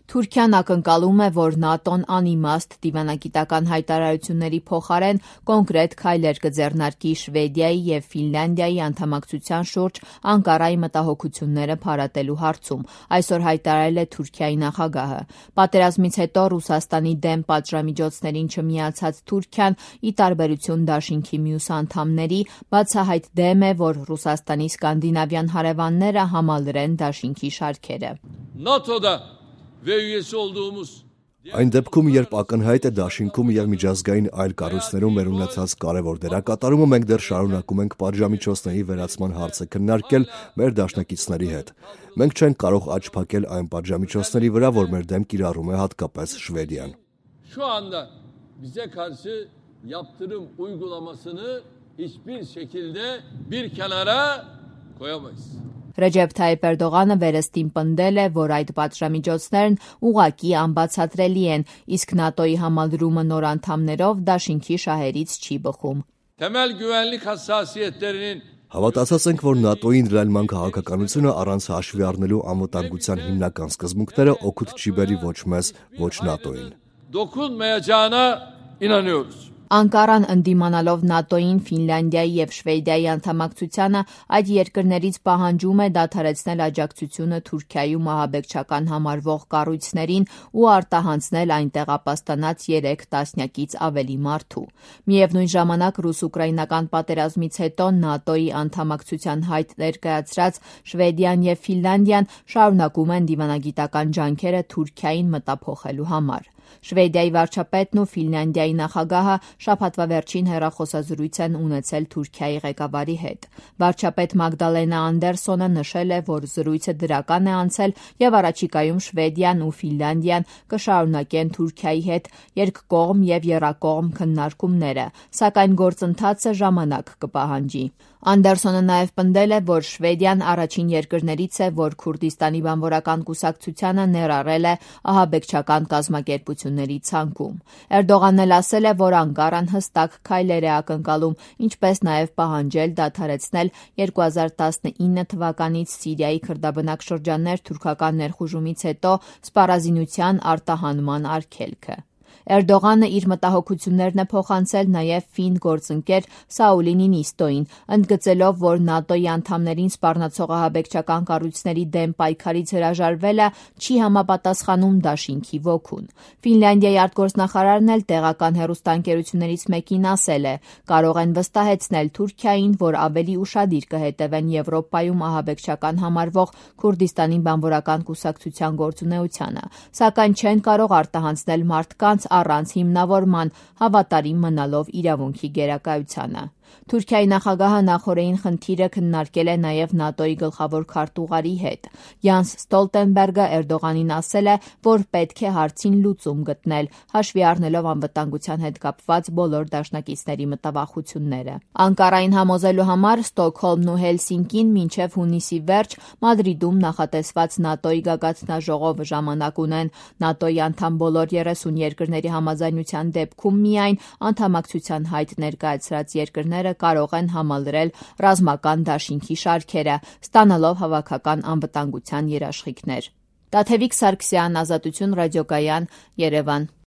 Թուրքիան ակնկալում է, որ ՆԱՏՕ-ն անիմաստ դիվանագիտական հայտարարությունների փոխարեն կոնկրետ քայլեր կձեռնարկի Շվեդիայի և Ֆինլանդիայի անդամակցության շուրջ Անկարայի մտահոգությունները փարատելու հարցում, այսօր հայտարարել է Թուրքիայի նախագահը։ Պատերազմից հետո Ռուսաստանի դեմ պատժամիջոցներին չմիացած Թուրքիան, ի տարբերություն դաշինքի մյուս անդամների, բացահայտ դեմ է, որ Ռուսաստանի սկանդինավյան հարևանները համալրեն դաշինքի շարքերը։ Այն դեպքում, երբ ակնհայտ է դաշինքում և միջազգային այլ կառույցներում մեր ունեցած կարևոր դերակատարումը, մենք դեռ շարունակում ենք պատժամիջոցների վերացման հարցը քննարկել մեր դաշնակիցների հետ։ Մենք չենք կարող աչք փակել այն պատժամիջոցների վրա, որ մեր դեմ կիրառում է հատկապես Շվեդիան։ Ռեջեփ Թայիփ Էրդողանը վերստին պնդել է, որ այդ պատժամիջոցներն ուղղակի անբացատրելի են, իսկ ՆԱՏՕ-ի համալրումը նոր անդամներով դաշինքի շահերից չի բխում։ Հավատացած ենք, որ ՆԱՏՕ-ի ընդլայնման քաղաքականությունը առանց հաշվի առնելու անվտանգության հիմնական սկզբունքները օգուտ չի բերի ոչ մեզ, ոչ ՆԱՏՕ-ին։ Անկարան ընդդիմանալով ՆԱՏՕ-ին, Ֆինլանդիայի և Շվեդիայի անդամակցությանը այդ երկրներից պահանջում է դադարեցնել աջակցությունը Թուրքիայում ահաբեկչական համարվող կառույցներին ու արտահանձնել այնտեղ ապաստանած 3 տասնյակից ավելի մարդու։ Միևնույն ժամանակ ռուս-ուկրաինական պատերազմից հետո ՆԱՏՕ-ի անդամակցության հայտ ներկայացրած Շվեդիան և Ֆինլանդիան շարունակում են դիվանագիտական ջանքերը Թուրքիային մտափոխելու համար։ Շվեդիայի վարչապետն ու Ֆինլանդիայի նախագահը շաբաթվա վերջին հեռախոսազրույց են ունեցել Թուրքիայի ղեկավարի հետ։ Վարչապետ Մագդալենա Անդերսոնը նշել է, որ զրույցը դրական է անցել և առաջիկայում Շվեդիան ու Ֆինլանդիան կշարունակեն Թուրքիայի հետ երկկողմ և եռակողմ քննարկումները, սակայն գործընթացը ժամանակ կպահանջի։ Անդերսոնը նաև պնդել է, որ Շվեդիան առաջին երկրներից է, որ Քուրդիստանի բանվորական կուսակցությանը ներառել է ահաբեկչական կազմակերպությունների ցանկում։ Էրդողանն էլ ասել է, որ Անկարան հստակ քայլեր է ակնկալում, ինչպես նաև պահանջել դադարեցնել 2019 թվականից Սիրիայի քրդաբնակ շրջաններ թուրքական ներխուժումից հետո սպառազինության արտահանման արգելքը։ Էրդողանը իր մտահոգություններն է փոխանցել նաև ֆին գործընկեր Սաուլի Նինիստոին, ընդգծելով, որ ՆԱՏՕ-ի անդամներին սպառնացող ահաբեկչական կառույցների դեմ պայքարից հրաժարվելը չի համապատասխանում դաշինքի ոգուն։ Ֆինլանդիայի արտգործնախարարն էլ տեղական հեռուստաընկերություններից մեկին ասել է. կարող են վստահեցնել Թուրքիային, որ ավելի ուշադիր կհետևեն Եվրոպայում ահաբեկչական համարվող Քուրդիստանի բանվորական կուսակցության գործունեությանը, սակայն չեն կարող արտահանձնել մարդկանց առանց հիմնավորման, հավատարիմ մնալով իրավունքի գերակայությանը։ Թուրքիայի նախագահը նախօրեին խնդիրը քննարկել է նաև ՆԱՏՕ-ի գլխավոր քարտուղարի հետ։ Յանս Ստոլտենբերգը Էրդողանին ասել է, որ պետք է հարցին լուծում գտնել, հաշվի առնելով անվտանգության հետ կապված բոլոր դաշնակիցների մտավախությունները։ Անկարային համոզելու համար Ստոկհոլմն ու Հելսինկին մինչև հունիսի վերջ Մադրիդում նախատեսված ՆԱՏՕ-ի գագաթնաժողովը ժամանակ ունեն։ ՆԱՏՕ-ի անդամ բոլոր 30 երկրների համաձայնության դեպքում միայն անդամակցության հայտ ներկայացրած երկրները կարող են համալրել ռազմական դաշինքի շարքերը, ստանալով հավաքական անվտանգության երաշխիքներ։ Տաթևիկ Սարգսյան, Ազատություն ռադիոկայան, Երևան։